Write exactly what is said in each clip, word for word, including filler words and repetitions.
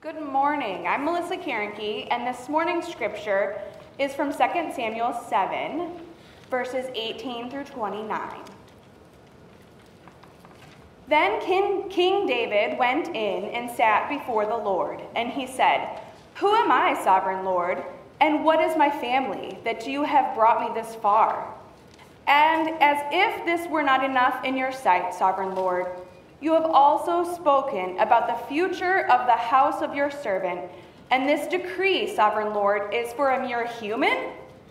Good morning. I'm Melissa Karenke, and this morning's scripture is from Second Samuel seven, verses eighteen through twenty-nine. Then King, King David went in and sat before the Lord, and he said, "Who am I, sovereign Lord, and what is my family, that you have brought me this far? And as if this were not enough in your sight, sovereign Lord, you have also spoken about the future of the house of your servant, and this decree, sovereign Lord, is for a mere human?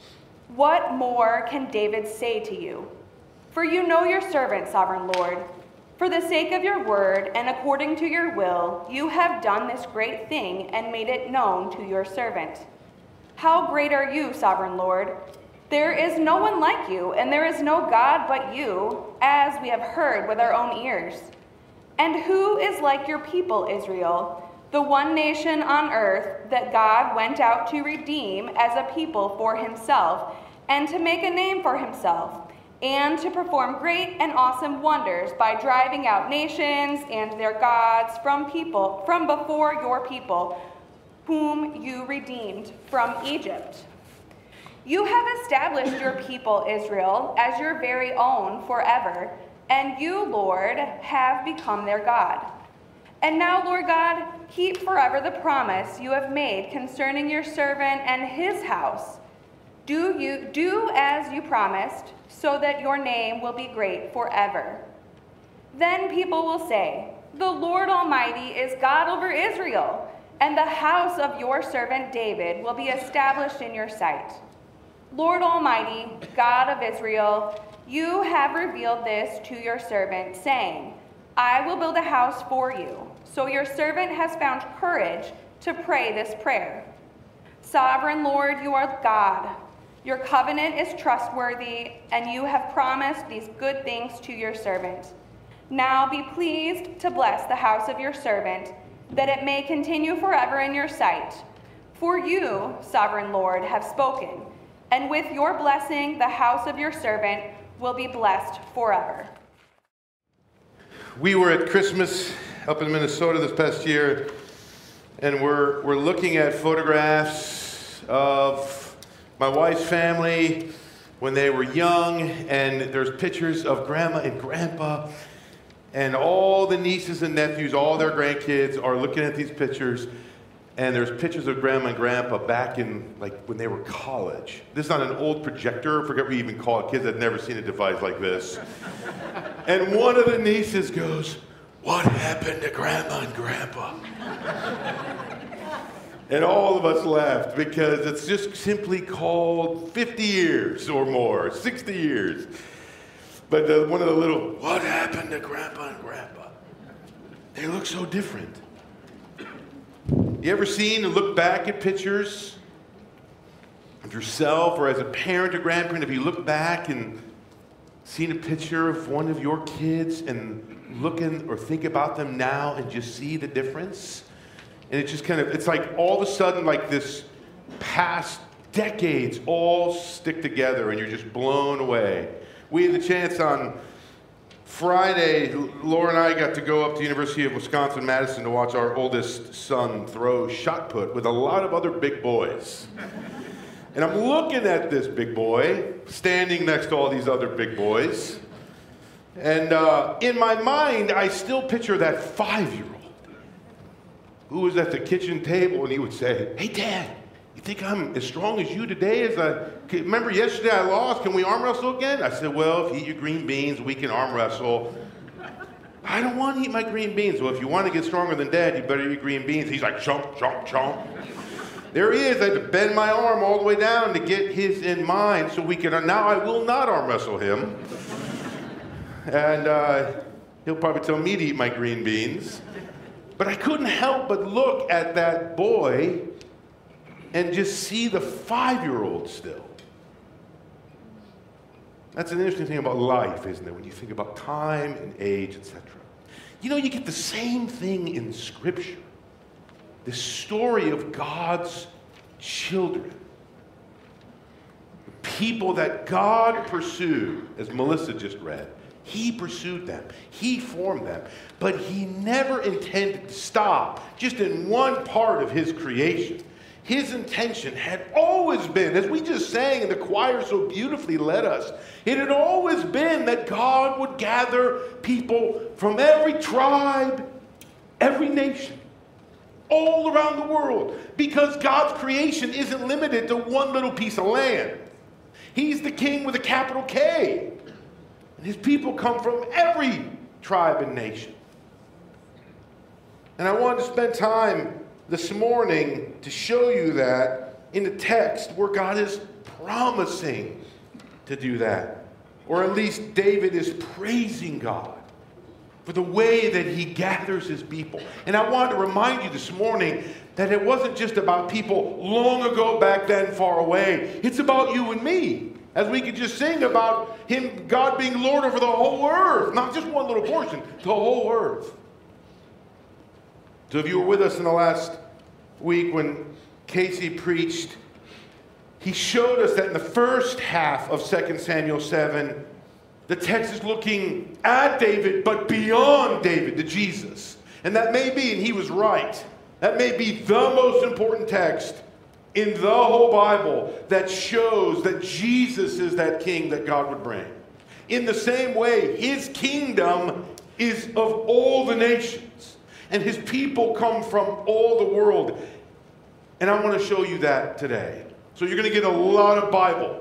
What more can David say to you? For you know your servant, sovereign Lord. For the sake of your word and according to your will, you have done this great thing and made it known to your servant. How great are you, sovereign Lord? There is no one like you, and there is no God but you, as we have heard with our own ears. And who is like your people, Israel, the one nation on earth that God went out to redeem as a people for himself, and to make a name for himself, and to perform great and awesome wonders by driving out nations and their gods from people, from before your people, whom you redeemed from Egypt? You have established your people, Israel, as your very own forever, and you, Lord, have become their God. And now, Lord God, keep forever the promise you have made concerning your servant and his house. Do you do as you promised, so that your name will be great forever. Then people will say, the Lord Almighty is God over Israel, and the house of your servant David will be established in your sight. Lord Almighty, God of Israel, you have revealed this to your servant, saying, I will build a house for you. So your servant has found courage to pray this prayer. Sovereign Lord, you are God. Your covenant is trustworthy, and you have promised these good things to your servant. Now be pleased to bless the house of your servant, that it may continue forever in your sight. For you, sovereign Lord, have spoken, and with your blessing the house of your servant will be blessed forever. We were at Christmas up in Minnesota this past year, and we're, we're looking at photographs of my wife's family when they were young, and there's pictures of grandma and grandpa, and all the nieces and nephews, all their grandkids are looking at these pictures, and there's pictures of grandma and grandpa back in, like, when they were college. This is on an old projector, I forget what we even call it. Kids had never seen a device like this. And one of the nieces goes, what happened to grandma and grandpa? And all of us laughed because it's just simply called fifty years or more, sixty years. But the, one of the little, what happened to grandpa and grandpa? They look so different. You ever seen and look back at pictures of yourself or as a parent or grandparent, if you look back and seen a picture of one of your kids and looking or think about them now and just see the difference? And it just kind of, it's like all of a sudden like this past decades all stick together and you're just blown away. We had the chance on Friday, Laura and I got to go up to the University of Wisconsin-Madison to watch our oldest son throw shot put with a lot of other big boys. And I'm looking at this big boy, standing next to all these other big boys. And uh, in my mind, I still picture that five-year-old who was at the kitchen table and he would say, hey, Dad, you think I'm as strong as you today as I... Remember yesterday I lost, can we arm wrestle again? I said, well, if you eat your green beans, we can arm wrestle. I don't want to eat my green beans. Well, if you want to get stronger than Dad, you better eat green beans. He's like, chomp, chomp, chomp. There he is. I had to bend my arm all the way down to get his in mine so we can... Now I will not arm wrestle him. And uh, he'll probably tell me to eat my green beans. But I couldn't help but look at that boy and just see the five-year-old still. That's an interesting thing about life, isn't it? When you think about time and age, et cetera. You know, you get the same thing in Scripture. The story of God's children. The people that God pursued, as Melissa just read, He pursued them. He formed them. But he never intended to stop just in one part of his creation. His intention had always been, as we just sang and the choir so beautifully led us, it had always been that God would gather people from every tribe, every nation, all around the world. Because God's creation isn't limited to one little piece of land. He's the king with a capital K. And his people come from every tribe and nation. And I wanted to spend time this morning to show you that in the text where God is promising to do that. Or at least David is praising God for the way that he gathers his people. And I wanted to remind you this morning that it wasn't just about people long ago back then far away. It's about you and me. As we could just sing about him, God being Lord over the whole earth. Not just one little portion, the whole earth. So if you were with us in the last week when Casey preached, he showed us that in the first half of Second Samuel seven, the text is looking at David, but beyond David to Jesus. And that may be, and he was right, that may be the most important text in the whole Bible that shows that Jesus is that king that God would bring. In the same way, his kingdom is of all the nations. And his people come from all the world. And I want to show you that today. So you're going to get a lot of Bible.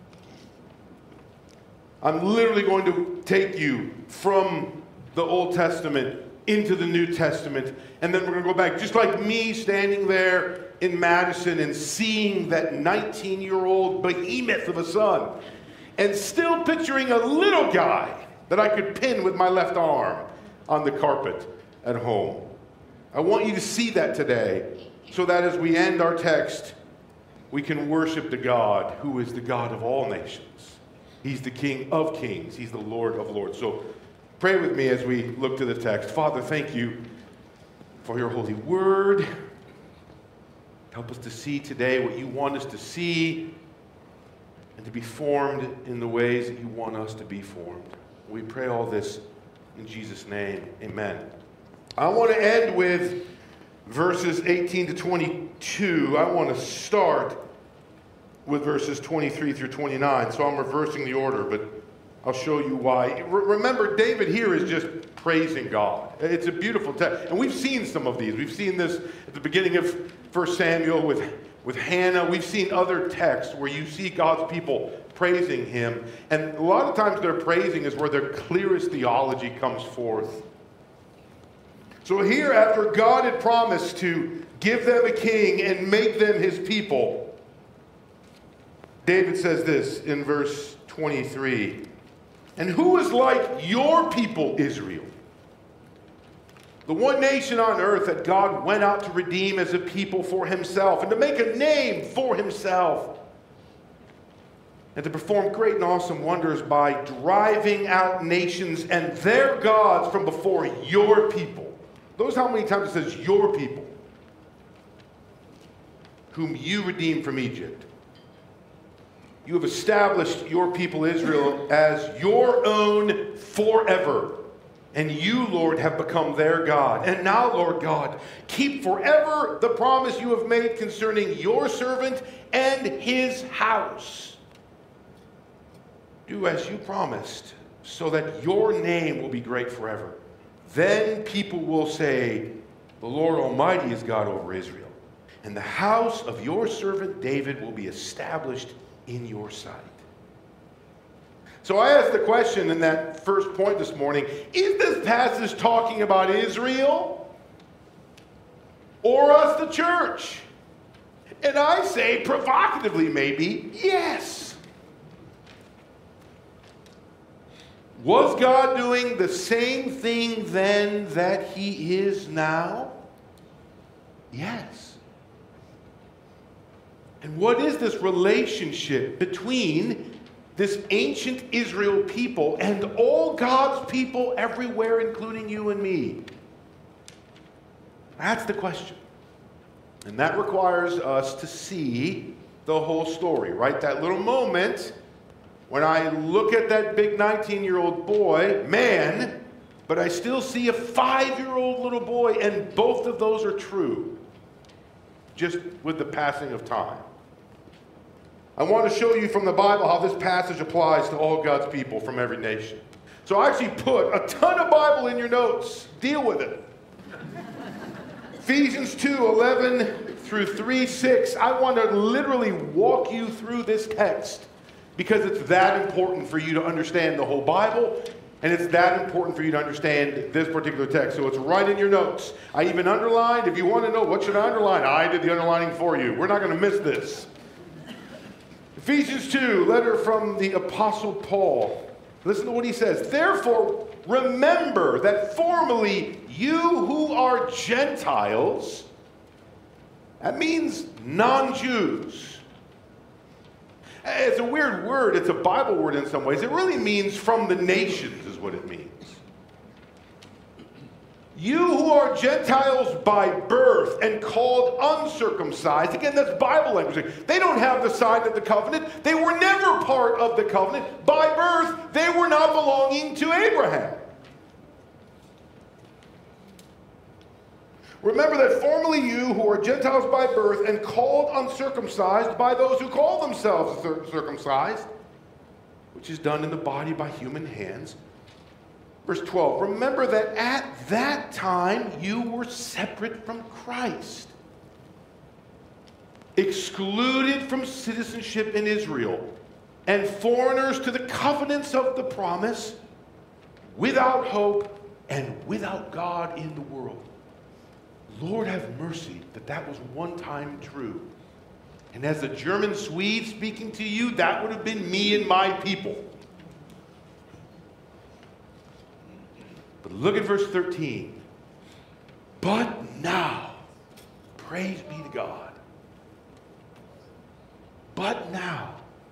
I'm literally going to take you from the Old Testament into the New Testament. And then we're going to go back. Just like me standing there in Madison and seeing that nineteen-year-old behemoth of a son. And still picturing a little guy that I could pin with my left arm on the carpet at home. I want you to see that today so that as we end our text, we can worship the God who is the God of all nations. He's the King of kings. He's the Lord of lords. So pray with me as we look to the text. Father, thank you for your holy word. Help us to see today what you want us to see and to be formed in the ways that you want us to be formed. We pray all this in Jesus' name. Amen. I want to end with verses eighteen to twenty-two. I want to start with verses twenty-three through twenty-nine. So I'm reversing the order, but I'll show you why. Remember, David here is just praising God. It's a beautiful text. And we've seen some of these. We've seen this at the beginning of First Samuel with, with Hannah. We've seen other texts where you see God's people praising him. And a lot of times their praising is where their clearest theology comes forth. So here, after God had promised to give them a king and make them his people, David says this in verse twenty-three. And who is like your people, Israel? The one nation on earth that God went out to redeem as a people for himself and to make a name for himself and to perform great and awesome wonders by driving out nations and their gods from before your people. Notice how many times it says your people, whom you redeemed from Egypt. You have established your people Israel as your own forever. And you, Lord, have become their God. And now, Lord God, keep forever the promise you have made concerning your servant and his house. Do as you promised, so that your name will be great forever. Then people will say, the Lord Almighty is God over Israel, and the house of your servant David will be established in your sight. So I asked the question in that first point this morning, is this passage talking about Israel or us, the church? And I say, provocatively maybe, yes. Was God doing the same thing then that he is now? Yes. And what is this relationship between this ancient Israel people and all God's people everywhere, including you and me? That's the question. And that requires us to see the whole story, right? That little moment When I look at that big nineteen-year-old boy, man, but I still see a five-year-old little boy, and both of those are true, just with the passing of time. I want to show you from the Bible how this passage applies to all God's people from every nation. So I actually put a ton of Bible in your notes. Deal with it. Ephesians two, eleven through three, six. I want to literally walk you through this text because it's that important for you to understand the whole Bible, and it's that important for you to understand this particular text. So it's right in your notes. I even underlined. If you want to know what should I underline, I did the underlining for you. We're not going to miss this. Ephesians two, letter from the Apostle Paul. Listen to what he says. Therefore, remember that formerly you who are Gentiles, that means non-Jews. It's a weird word. It's a Bible word in some ways. It really means from the nations is what it means. You who are Gentiles by birth and called uncircumcised. Again, that's Bible language. They don't have the sign of the covenant. They were never part of the covenant. By birth, they were not belonging to Abraham. Remember that formerly you who are Gentiles by birth and called uncircumcised by those who call themselves circumcised, which is done in the body by human hands. Verse twelve, remember that at that time you were separate from Christ, excluded from citizenship in Israel, and foreigners to the covenants of the promise, without hope and without God in the world. Lord have mercy that that was one time true. And as a German Swede speaking to you, that would have been me and my people. But look at verse thirteen. But now, praise be to God. But now,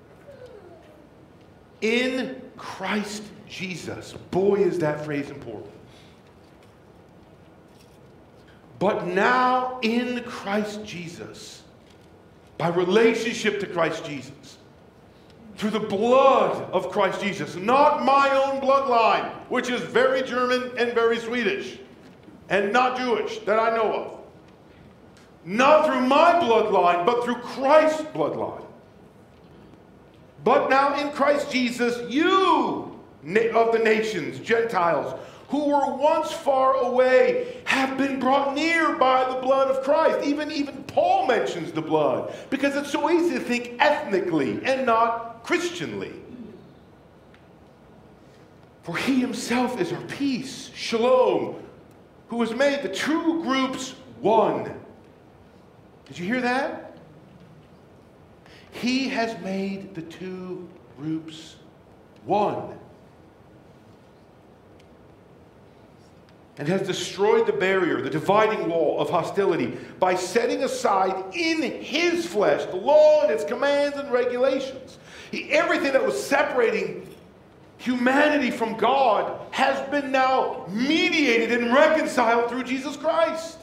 in Christ Jesus. Boy, is that phrase important. But now in Christ Jesus, by relationship to Christ Jesus, through the blood of Christ Jesus, not my own bloodline, which is very German and very Swedish, and not Jewish that I know of. Not through my bloodline, but through Christ's bloodline. But now in Christ Jesus, you of the nations, Gentiles, who were once far away, have been brought near by the blood of Christ. Even, even Paul mentions the blood, because it's so easy to think ethnically and not Christianly. For he himself is our peace, shalom, who has made the two groups one. Did you hear that? He has made the two groups one. And has destroyed the barrier, the dividing wall of hostility, by setting aside in his flesh the law and its commands and regulations. He, everything that was separating humanity from God has been now mediated and reconciled through Jesus Christ.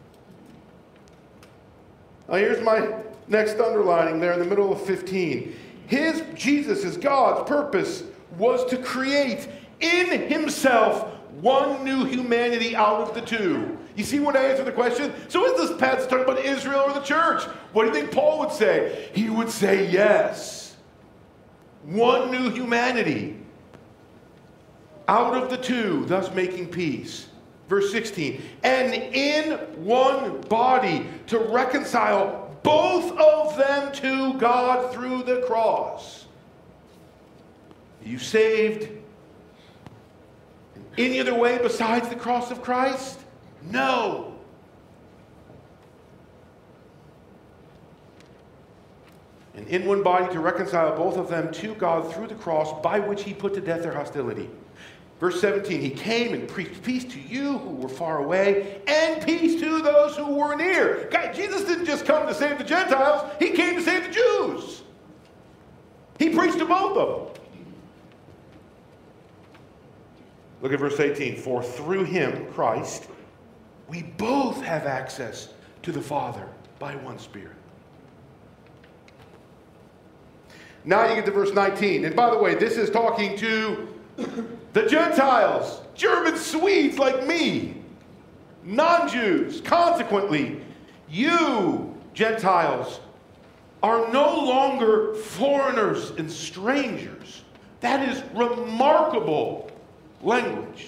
Now here's my next underlining there in the middle of fifteen. His, Jesus' God's purpose was to create in himself one new humanity out of the two. You see when I answer the question? So is this passage talking about Israel or the church? What do you think Paul would say? He would say yes. One new humanity out of the two, thus making peace. Verse sixteen, and in one body to reconcile both of them to God through the cross. Are you saved any other way besides the cross of Christ? No. And in one body to reconcile both of them to God through the cross, by which he put to death their hostility. Verse seventeen, he came and preached peace to you who were far away, and peace to those who were near. God, Jesus didn't just come to save the Gentiles, he came to save the Jews. He preached to both of them. Look at verse eighteen. For through him, Christ, we both have access to the Father by one Spirit. Now you get to verse nineteen. And by the way, this is talking to the Gentiles, German Swedes like me, non-Jews. Consequently, you, Gentiles, are no longer foreigners and strangers. That is remarkable language.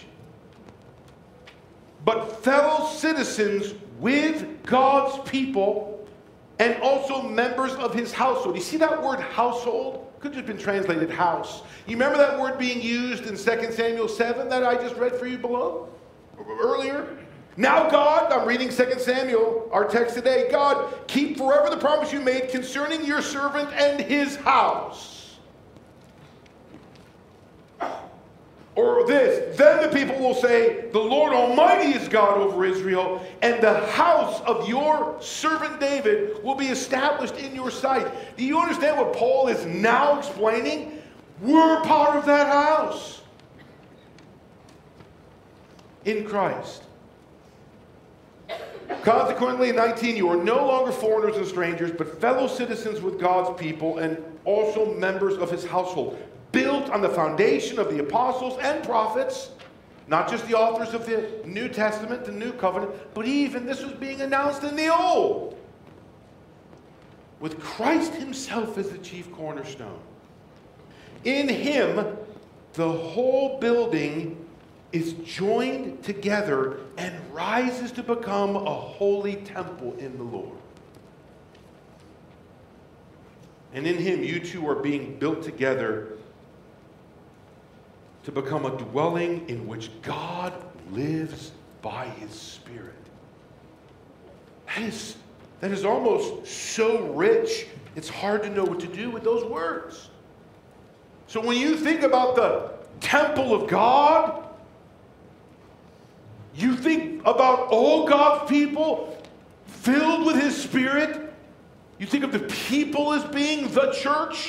But fellow citizens with God's people and also members of his household. You see that word household? Could have been translated house. You remember that word being used in Second Samuel seven that I just read for you below? Earlier? Now God, I'm reading Second Samuel, our text today. God, keep forever the promise you made concerning your servant and his house. Or this, then the people will say, the Lord Almighty is God over Israel, and the house of your servant David will be established in your sight. Do you understand what Paul is now explaining? We're part of that house in Christ. Consequently, in nineteen, you are no longer foreigners and strangers, but fellow citizens with God's people and also members of his household, built on the foundation of the apostles and prophets, not just the authors of the New Testament, the New Covenant, but even this was being announced in the Old, with Christ himself as the chief cornerstone. In him, the whole building is joined together and rises to become a holy temple in the Lord. And in him, you two are being built together to become a dwelling in which God lives by his Spirit. That is, that is almost so rich, it's hard to know what to do with those words. So when you think about the temple of God, you think about all God's people filled with his Spirit. You think of the people as being the church.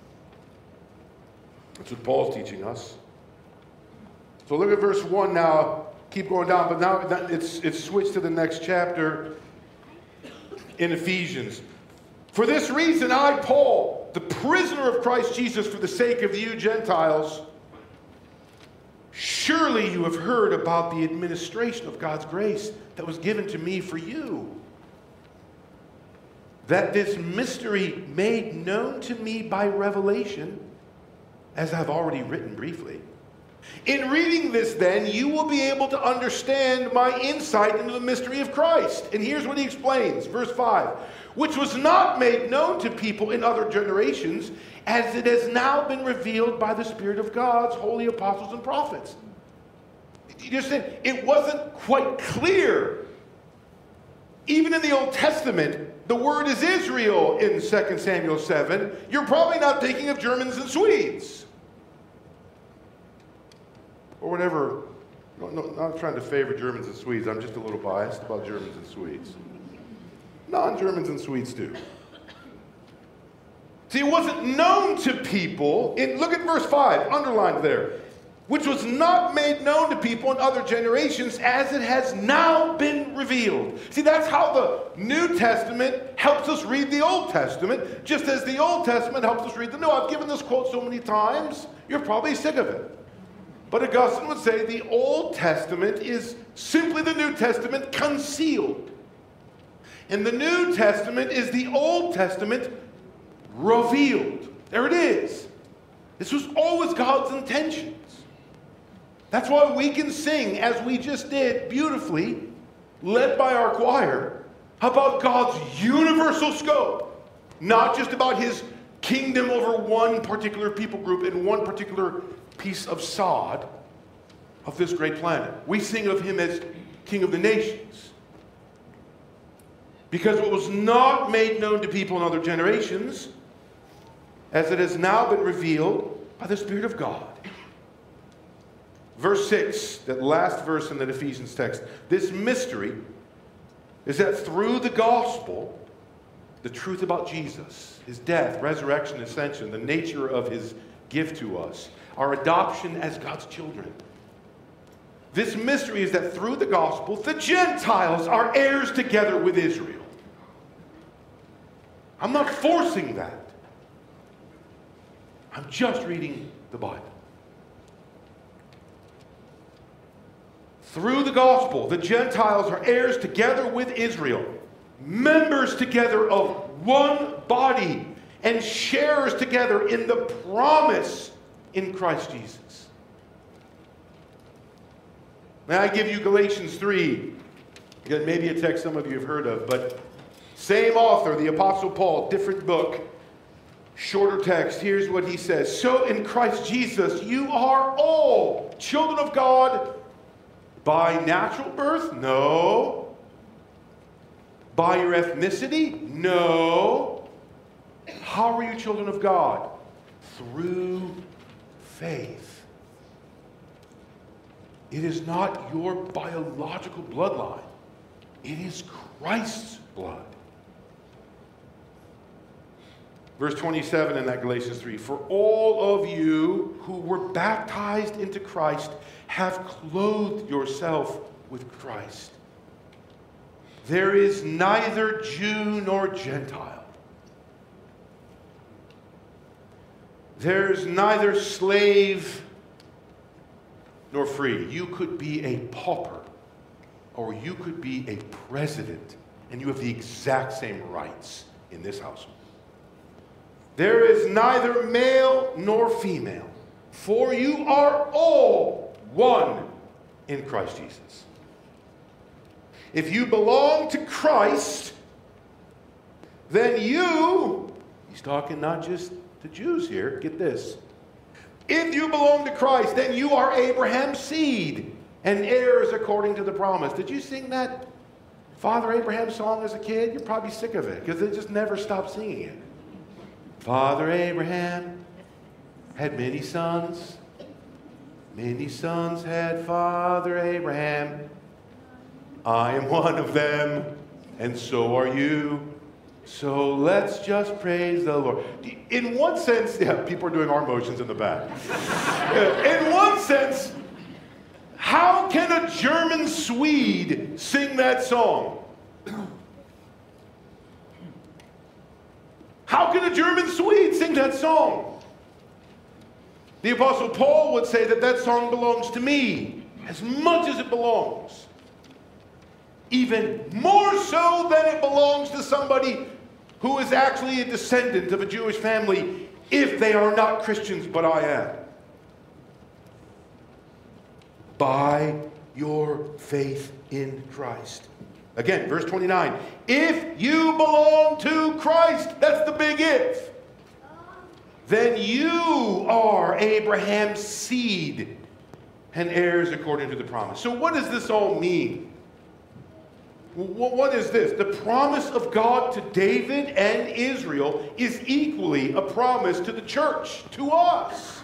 That's what Paul's teaching us. So look at verse one now. Keep going down, but now it's, it's switched to the next chapter in Ephesians. For this reason, I, Paul, the prisoner of Christ Jesus for the sake of you Gentiles, surely you have heard about the administration of God's grace that was given to me for you. That this mystery made known to me by revelation, as I've already written briefly. In reading this, then, you will be able to understand my insight into the mystery of Christ. And here's what he explains, verse five. Which was not made known to people in other generations, as it has now been revealed by the Spirit of God's holy apostles and prophets. You just said it wasn't quite clear. Even in the Old Testament, the word is Israel in Second Samuel seven. You're probably not thinking of Germans and Swedes. Or whatever. No, no, not trying to favor Germans and Swedes. I'm just a little biased about Germans and Swedes. Non-Germans and Swedes do. See, it wasn't known to people. In, look at verse five, underlined there. Which was not made known to people in other generations, as it has now been revealed. See, that's how the New Testament helps us read the Old Testament, just as the Old Testament helps us read the New. I've given this quote so many times, you're probably sick of it. But Augustine would say the Old Testament is simply the New Testament concealed. And the New Testament is the Old Testament revealed. There it is. This was always God's intentions. That's why we can sing, as we just did beautifully, led by our choir, about God's universal scope. Not just about his kingdom over one particular people group in one particular piece of sod of this great planet. We sing of him as King of the nations. Because what was not made known to people in other generations, as it has now been revealed by the Spirit of God. Verse six, that last verse in that Ephesians text. This mystery is that through the gospel, the truth about Jesus, his death, resurrection, ascension, the nature of his gift to us, our adoption as God's children. This mystery is that through the gospel, the Gentiles are heirs together with Israel. I'm not forcing that. I'm just reading the Bible. Through the gospel, the Gentiles are heirs together with Israel, members together of one body, and sharers together in the promise in Christ Jesus. Now I give you Galatians three. Again, maybe a text some of you have heard of, but same author, the Apostle Paul, different book, shorter text. Here's what he says. So in Christ Jesus, you are all children of God by natural birth? No. By your ethnicity? No. How are you children of God? Through faith. It is not your biological bloodline. It is Christ's blood. Verse twenty-seven in that Galatians three. For all of you who were baptized into Christ have clothed yourself with Christ. There is neither Jew nor Gentile. There's neither slave nor free. You could be a pauper, or you could be a president, and you have the exact same rights in this household. There is neither male nor female, for you are all one in Christ Jesus. If you belong to Christ, then you, he's talking not just to Jews here, get this. If you belong to Christ, then you are Abraham's seed and heirs according to the promise. Did you sing that Father Abraham song as a kid? You're probably sick of it because they just never stopped singing it. Father Abraham had many sons. Many sons had Father Abraham. I am one of them, and so are you. So let's just praise the Lord. In one sense, yeah, people are doing arm motions in the back. In one sense, how can a German Swede sing that song? How can a German Swede sing that song? The Apostle Paul would say that that song belongs to me as much as it belongs. Even more so than it belongs to somebody who is actually a descendant of a Jewish family, if they are not Christians, but I am. By your faith in Christ. Again, verse twenty-nine. If you belong to Christ, that's the big if, then you are Abraham's seed and heirs according to the promise. So what does this all mean? What is this? The promise of God to David and Israel is equally a promise to the church, to us.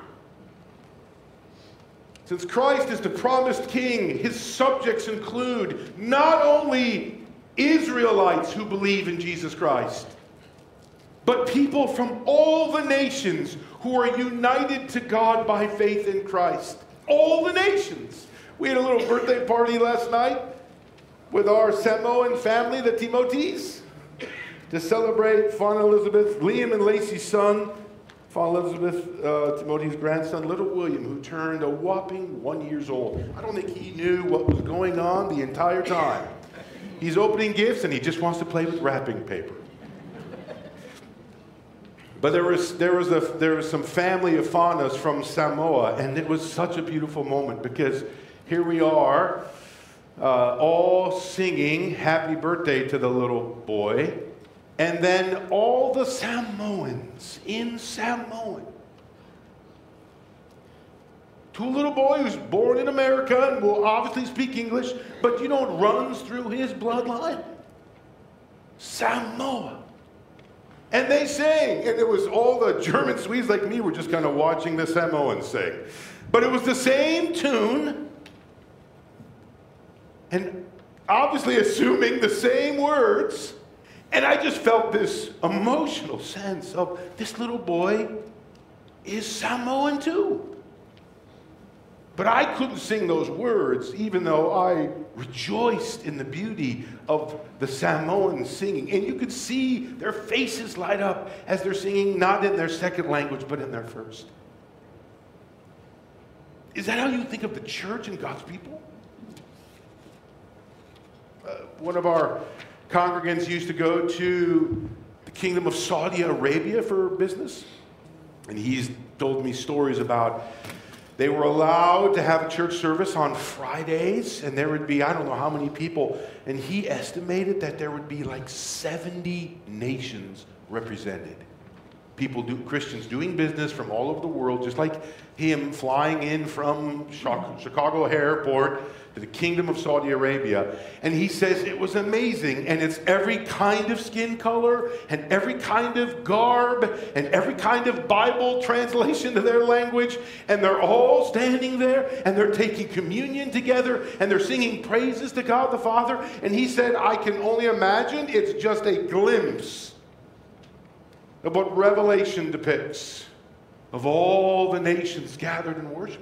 Since Christ is the promised king, his subjects include not only Israelites who believe in Jesus Christ, but people from all the nations who are united to God by faith in Christ. All the nations. We had a little birthday party last night with our Samoan family, the Timotes, to celebrate Fawn Elizabeth, Liam and Lacey's son, Fawn Elizabeth, uh, Timothy's grandson, little William, who turned a whopping one years old. I don't think he knew what was going on the entire time. He's opening gifts and he just wants to play with wrapping paper. But there was, there was, a, there was some family of Faunas from Samoa, and it was such a beautiful moment because here we are, Uh, all singing happy birthday to the little boy, and then all the Samoans in Samoan to a little boy who's born in America and will obviously speak English, but you know what runs through his bloodline? Samoa. And they sang, and it was all the German Swedes like me were just kind of watching the Samoans sing. But it was the same tune, and obviously assuming the same words. And I just felt this emotional sense of this little boy is Samoan too. But I couldn't sing those words, even though I rejoiced in the beauty of the Samoans singing. And you could see their faces light up as they're singing, not in their second language, but in their first. Is that how you think of the church and God's people? Uh, one of our congregants used to go to the Kingdom of Saudi Arabia for business. And he's told me stories about they were allowed to have a church service on Fridays, and there would be, I don't know how many people, and he estimated that there would be like seventy nations represented. People, do, Christians doing business from all over the world, just like him flying in from Chicago Airport to the Kingdom of Saudi Arabia. And he says it was amazing, and it's every kind of skin color, and every kind of garb, and every kind of Bible translation to their language, and they're all standing there, and they're taking communion together, and they're singing praises to God the Father. And he said, I can only imagine it's just a glimpse of what Revelation depicts of all the nations gathered in worship.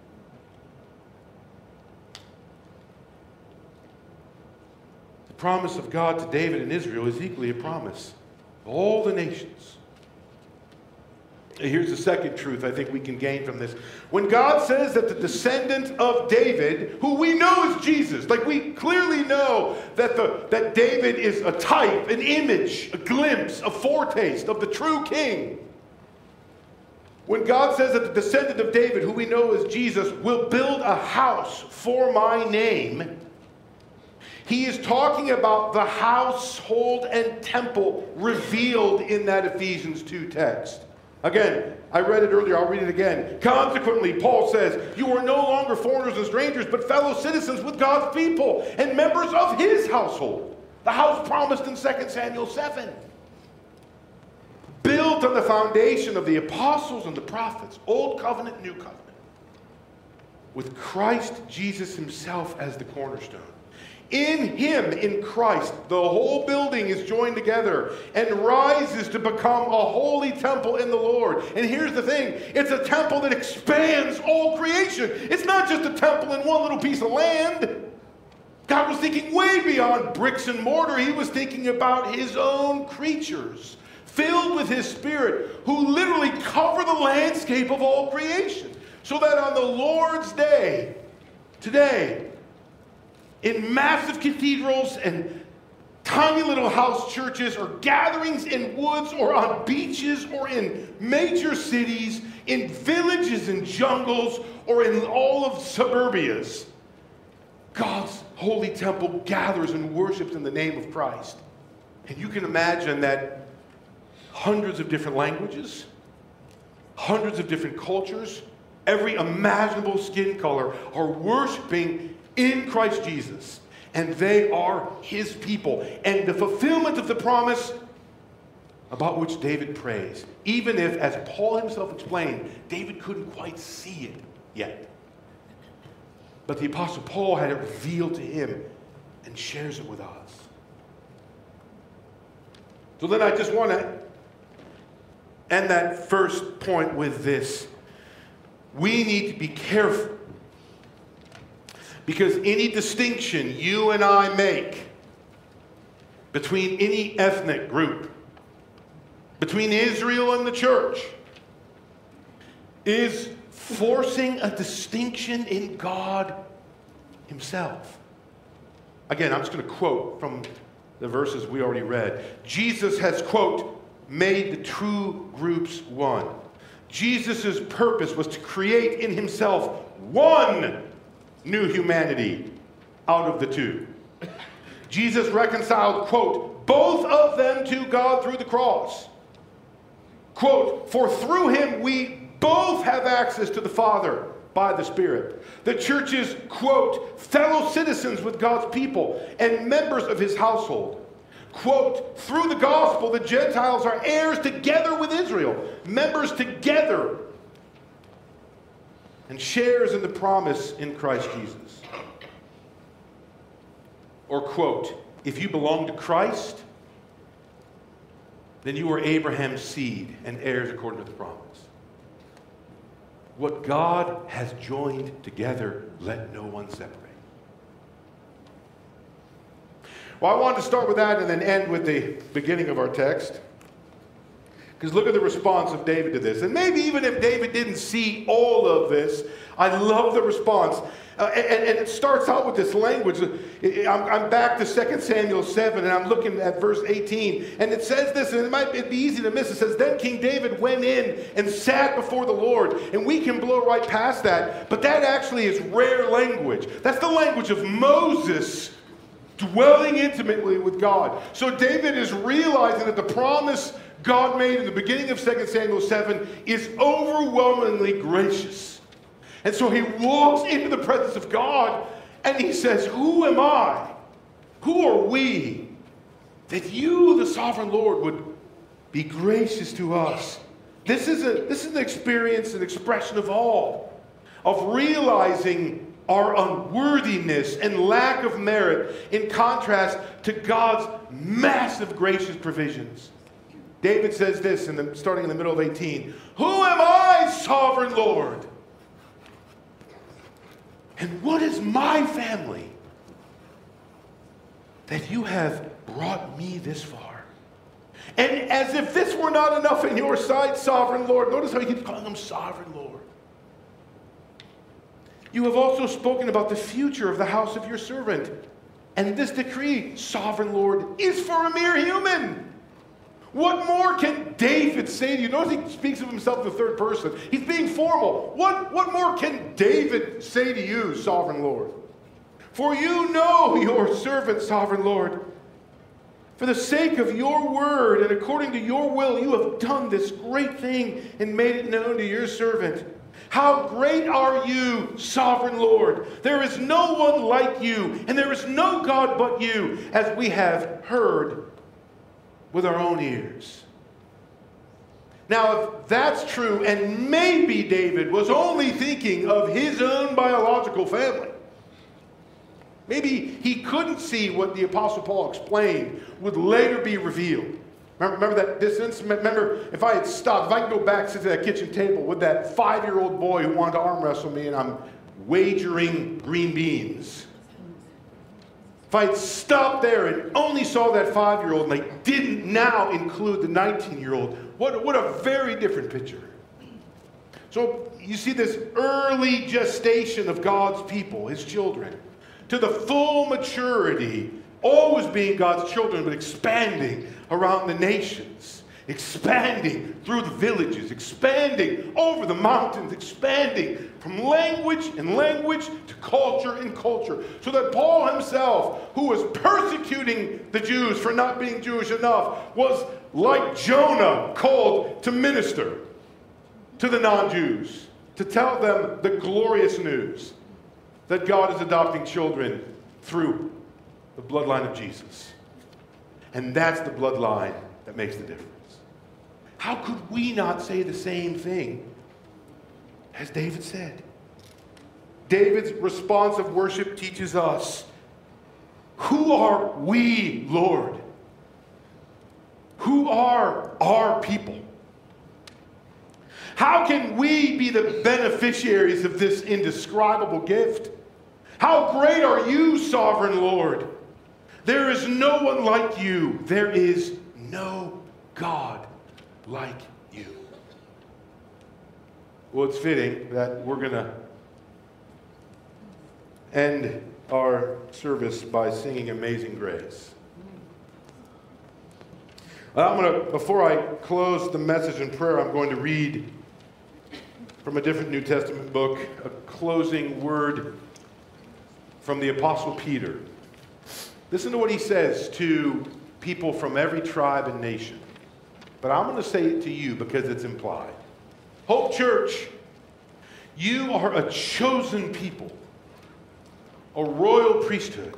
The promise of God to David and Israel is equally a promise of all the nations. Here's the second truth I think we can gain from this. When God says that the descendant of David, who we know is Jesus, like we clearly know that, the, that David is a type, an image, a glimpse, a foretaste of the true king. When God says that the descendant of David, who we know is Jesus, will build a house for my name, he is talking about the household and temple revealed in that Ephesians two text. Again, I read it earlier, I'll read it again. Consequently, Paul says, you are no longer foreigners and strangers, but fellow citizens with God's people and members of his household. The house promised in Second Samuel seven. Built on the foundation of the apostles and the prophets, Old Covenant, New Covenant, with Christ Jesus himself as the cornerstone. In him, in Christ, the whole building is joined together and rises to become a holy temple in the Lord. And here's the thing, it's a temple that expands all creation. It's not just a temple in one little piece of land. God was thinking way beyond bricks and mortar. He was thinking about his own creatures, filled with his Spirit, who literally cover the landscape of all creation. So that on the Lord's day, today, in massive cathedrals and tiny little house churches or gatherings in woods or on beaches or in major cities, in villages and jungles or in all of suburbias, God's holy temple gathers and worships in the name of Christ. And you can imagine that hundreds of different languages, hundreds of different cultures, every imaginable skin color are worshiping in Christ Jesus, and they are his people, and the fulfillment of the promise about which David prays, even if, as Paul himself explained, David couldn't quite see it yet. But the Apostle Paul had it revealed to him and shares it with us. So then I just want to end that first point with this. We need to be careful, because any distinction you and I make between any ethnic group, between Israel and the church, is forcing a distinction in God himself. Again, I'm just going to quote from the verses we already read. Jesus has, quote, made the true groups one. Jesus' purpose was to create in himself one new humanity out of the two. Jesus reconciled, quote, both of them to God through the cross. Quote, for through him we both have access to the Father by the Spirit. The church is, quote, fellow citizens with God's people and members of his household. Quote, through the gospel the Gentiles are heirs together with Israel, members together, and shares in the promise in Christ Jesus. Or, quote, if you belong to Christ, then you are Abraham's seed and heirs according to the promise. What God has joined together, let no one separate. Well, I wanted to start with that and then end with the beginning of our text. Because look at the response of David to this. And maybe even if David didn't see all of this, I love the response. Uh, and, and it starts out with this language. I'm, I'm back to Second Samuel seven, and I'm looking at verse eighteen. And it says this, and it might be easy to miss. It says, then King David went in and sat before the Lord. And we can blow right past that. But that actually is rare language. That's the language of Moses dwelling intimately with God. So David is realizing that the promise God made in the beginning of Second Samuel seven is overwhelmingly gracious. And so he walks into the presence of God and he says, who am I? Who are we that you, the sovereign Lord, would be gracious to us? This is, a, this is an experience, an expression of awe, of realizing our unworthiness and lack of merit in contrast to God's massive gracious provisions. David says this, in the, starting in the middle of eighteen, who am I, sovereign Lord? And what is my family that you have brought me this far? And as if this were not enough in your sight, sovereign Lord, notice how he keeps calling him sovereign Lord. You have also spoken about the future of the house of your servant. And this decree, sovereign Lord, is for a mere human. What more can David say to you? Notice he speaks of himself in the third person. He's being formal. What, what more can David say to you, sovereign Lord? For you know your servant, sovereign Lord. For the sake of your word and according to your will, you have done this great thing and made it known to your servant. How great are you, sovereign Lord? There is no one like you, and there is no God but you, as we have heard with our own ears. Now, if that's true, and maybe David was only thinking of his own biological family, maybe he couldn't see what the Apostle Paul explained would later be revealed. Remember, remember that distance? Remember, if I had stopped, if I could go back, sit at that kitchen table with that five-year-old boy who wanted to arm wrestle me, and I'm wagering green beans. If I had stopped there and only saw that five-year-old, and I didn't now include the nineteen-year-old, what, what a very different picture. So you see this early gestation of God's people, his children, to the full maturity, always being God's children, but expanding around the nations, expanding through the villages, expanding over the mountains, expanding from language and language to culture and culture. So that Paul himself, who was persecuting the Jews for not being Jewish enough, was like Jonah called to minister to the non-Jews, to tell them the glorious news that God is adopting children through the bloodline of Jesus. And that's the bloodline that makes the difference. How could we not say the same thing as David said? David's response of worship teaches us, who are we, Lord? Who are our people? How can we be the beneficiaries of this indescribable gift? How great are you, sovereign Lord? There is no one like you. There is no God like you. Well, it's fitting that we're going to end our service by singing Amazing Grace. I'm going to, before I close the message in prayer, I'm going to read from a different New Testament book, a closing word from the Apostle Peter. Listen to what he says to people from every tribe and nation. But I'm going to say it to you because it's implied. Hope Church, you are a chosen people, a royal priesthood,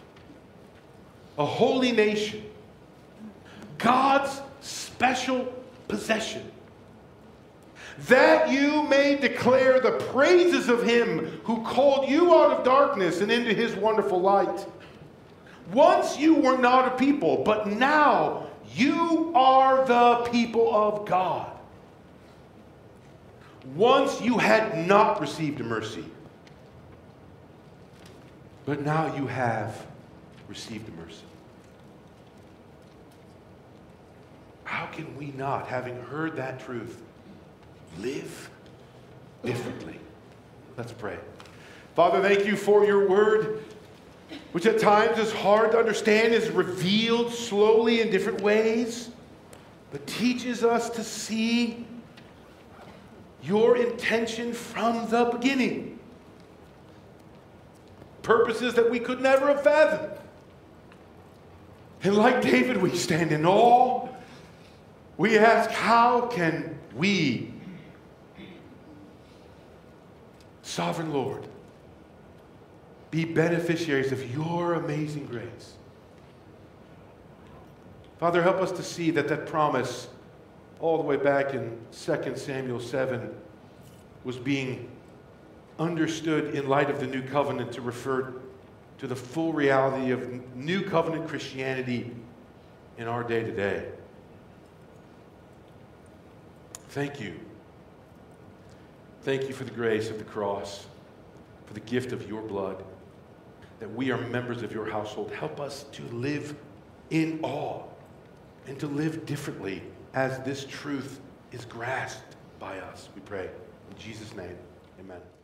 a holy nation, God's special possession, that you may declare the praises of him who called you out of darkness and into his wonderful light. Once you were not a people, but now you are the people of God. Once you had not received a mercy, but now you have received a mercy. How can we not, having heard that truth, live differently? Let's pray. Father, thank you for your word, which at times is hard to understand, is revealed slowly in different ways, but teaches us to see your intention from the beginning. Purposes that we could never have fathomed. And like David, we stand in awe. We ask, how can we, Sovereign Lord, be beneficiaries of your amazing grace? Father, help us to see that that promise all the way back in Second Samuel seven was being understood in light of the new covenant to refer to the full reality of new covenant Christianity in our day to day. Thank you. Thank you for the grace of the cross, for the gift of your blood, that we are members of your household. Help us to live in awe and to live differently as this truth is grasped by us, we pray. In Jesus' name, amen.